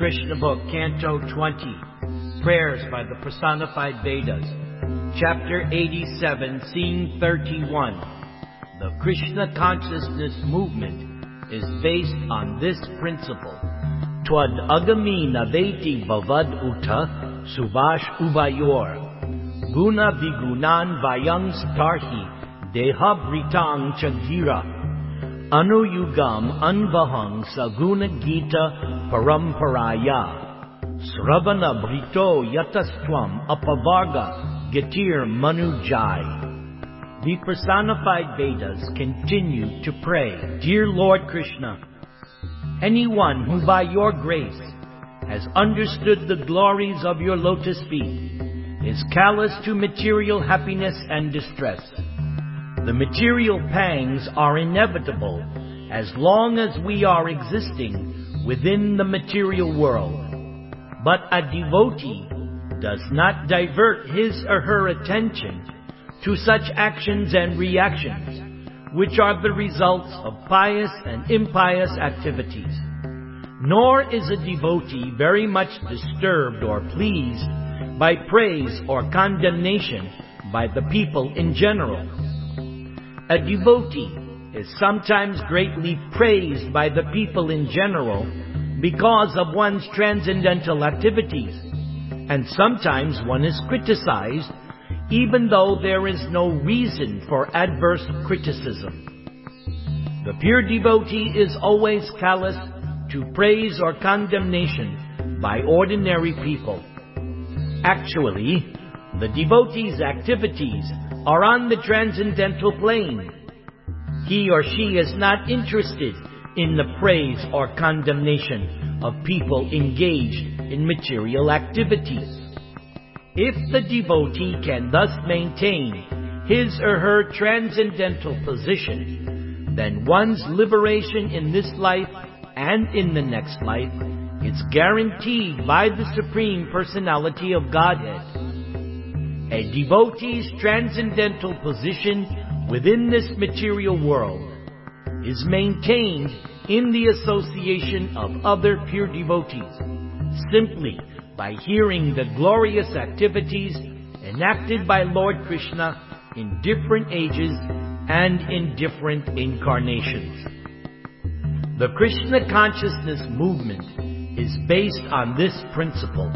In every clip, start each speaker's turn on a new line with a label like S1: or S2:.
S1: Krishna Book, Canto 20, Prayers by the Personified Vedas, Chapter 87, Scene 31. The Krishna Consciousness Movement is based on this principle. Twad agami naveti bavad uta subash ubayor. Guna vigunan vayang starhi deha britang chagira. Anuyugam anvahang saguna gita paramparaya. Sravana brito yatastwam apavarga getir manujai. The personified Vedas continue to pray, Dear Lord Krishna, anyone who by your grace has understood the glories of your lotus feet is callous to material happiness and distress. The material pangs are inevitable as long as we are existing within the material world. But a devotee does not divert his or her attention to such actions and reactions, which are the results of pious and impious activities. Nor is a devotee very much disturbed or pleased by praise or condemnation by the people in general. A devotee is sometimes greatly praised by the people in general because of one's transcendental activities, and sometimes one is criticized even though there is no reason for adverse criticism. The pure devotee is always callous to praise or condemnation by ordinary people. Actually, the devotee's activities are on the transcendental plane. He or she is not interested in the praise or condemnation of people engaged in material activities. If the devotee can thus maintain his or her transcendental position, then one's liberation in this life and in the next life is guaranteed by the Supreme Personality of Godhead. A devotee's transcendental position within this material world is maintained in the association of other pure devotees, simply by hearing the glorious activities enacted by Lord Krishna in different ages and in different incarnations. The Krishna Consciousness Movement is based on this principle.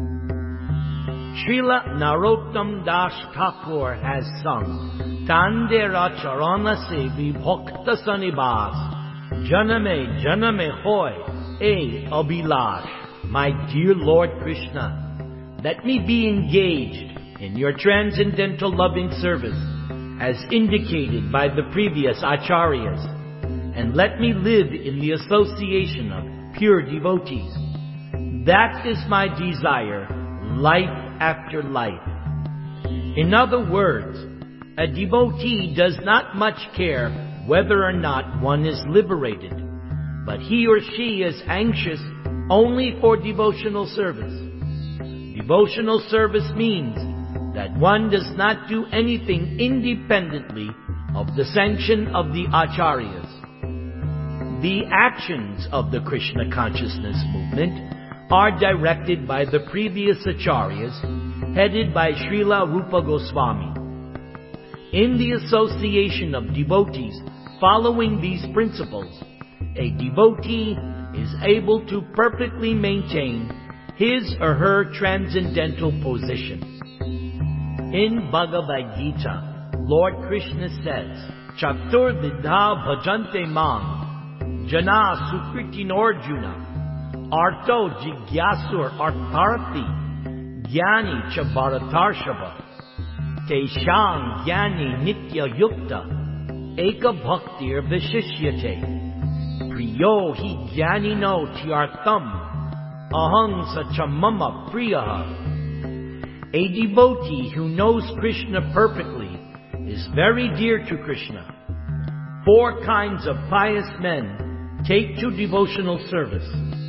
S1: Srila Narottam Das Thakur has sung, Tandera Charana Se Vibhokta Sanibas, Janame Janame Hoy, E Abhilash. My dear Lord Krishna, let me be engaged in your transcendental loving service as indicated by the previous acharyas, and let me live in the association of pure devotees. That is my desire, life after life. In other words, a devotee does not much care whether or not one is liberated, but he or she is anxious only for devotional service. Devotional service means that one does not do anything independently of the sanction of the acharyas. The actions of the Krishna Consciousness Movement are directed by the previous acharyas, headed by Srila Rupa Goswami. In the association of devotees following these principles, a devotee is able to perfectly maintain his or her transcendental position. In Bhagavad Gita, Lord Krishna says, Chatur vidha bhajante mang, jana sukritinarjuna, arto jigyasur artarthi, jnani cha bharatarshava, teshang jnani nitya yukta, eka bhaktir vishishyate. Priyo hi jnanino tyartham, ahang sachamama priyaha. A devotee who knows Krishna perfectly is very dear to Krishna. 4 kinds of pious men take to devotional service.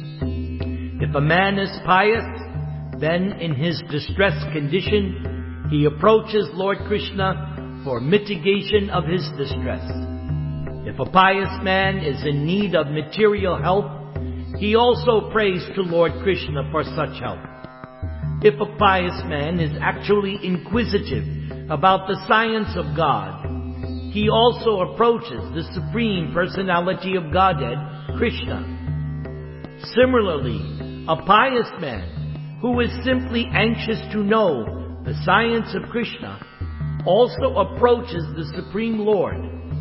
S1: If a man is pious, then in his distressed condition, he approaches Lord Krishna for mitigation of his distress. If a pious man is in need of material help, He also prays to Lord Krishna for such help. If a pious man is actually inquisitive about the science of God, he also approaches the Supreme Personality of Godhead, Krishna. Similarly, a pious man who is simply anxious to know the science of Krishna also approaches the Supreme Lord.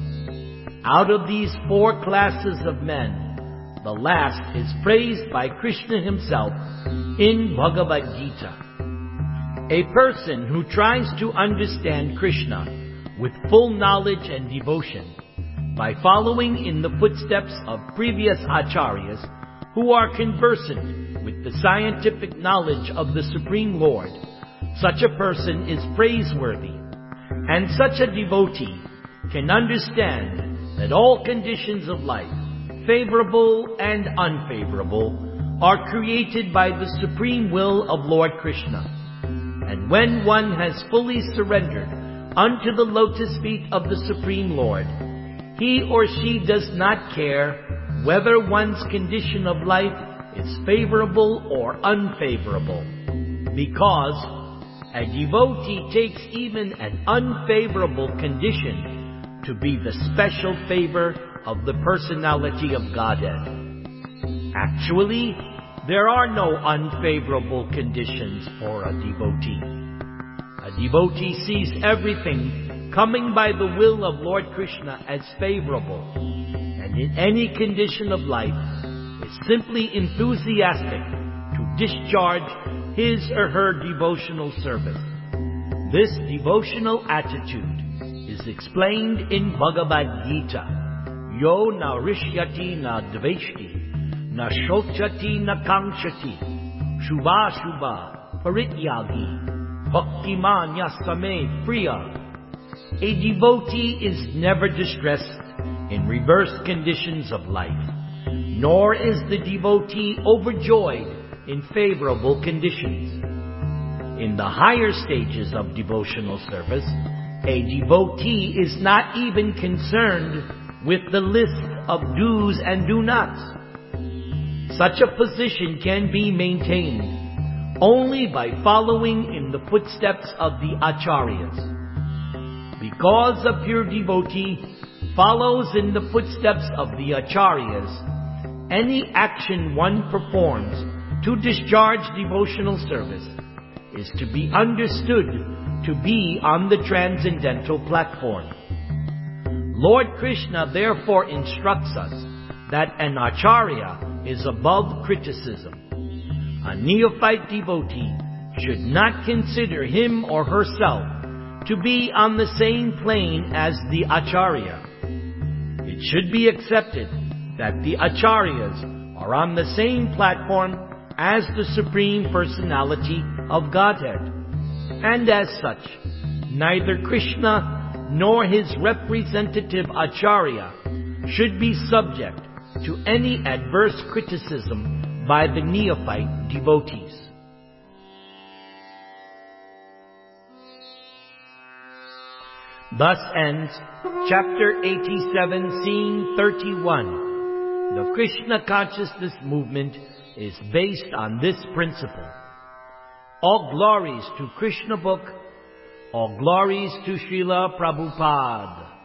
S1: Out of these four classes of men, the last is praised by Krishna himself in Bhagavad Gita. A person who tries to understand Krishna with full knowledge and devotion by following in the footsteps of previous acharyas who are conversant with the scientific knowledge of the Supreme Lord, such a person is praiseworthy, and such a devotee can understand that all conditions of life, favorable and unfavorable, are created by the supreme will of Lord Krishna. And when one has fully surrendered unto the lotus feet of the Supreme Lord, he or she does not care whether one's condition of life is favorable or unfavorable, because a devotee takes even an unfavorable condition to be the special favor of the personality of Godhead. Actually, there are no unfavorable conditions for a devotee. A devotee sees everything coming by the will of Lord Krishna as favorable, and in any condition of life is simply enthusiastic to discharge his or her devotional service. This devotional attitude is explained in Bhagavad Gita. Yo na rishyati na dveshti, na shochati na kankshati, shubha shubha parityagi, bhaktimanya same priya. A devotee is never distressed in reverse conditions of life, nor is the devotee overjoyed in favorable conditions. In the higher stages of devotional service, a devotee is not even concerned with the list of do's and do-nots. Such a position can be maintained only by following in the footsteps of the acharyas. Because a pure devotee follows in the footsteps of the acharyas, any action one performs to discharge devotional service is to be understood to be on the transcendental platform. Lord Krishna therefore instructs us that an acharya is above criticism. A neophyte devotee should not consider him or herself to be on the same plane as the acharya. It should be accepted that the acharyas are on the same platform as the Supreme Personality of Godhead, and as such, neither Krishna nor his representative acharya should be subject to any adverse criticism by the neophyte devotees. Thus ends chapter 87, scene 31. The Krishna consciousness movement is based on this principle. All glories to Krishna book, all glories to Srila Prabhupada.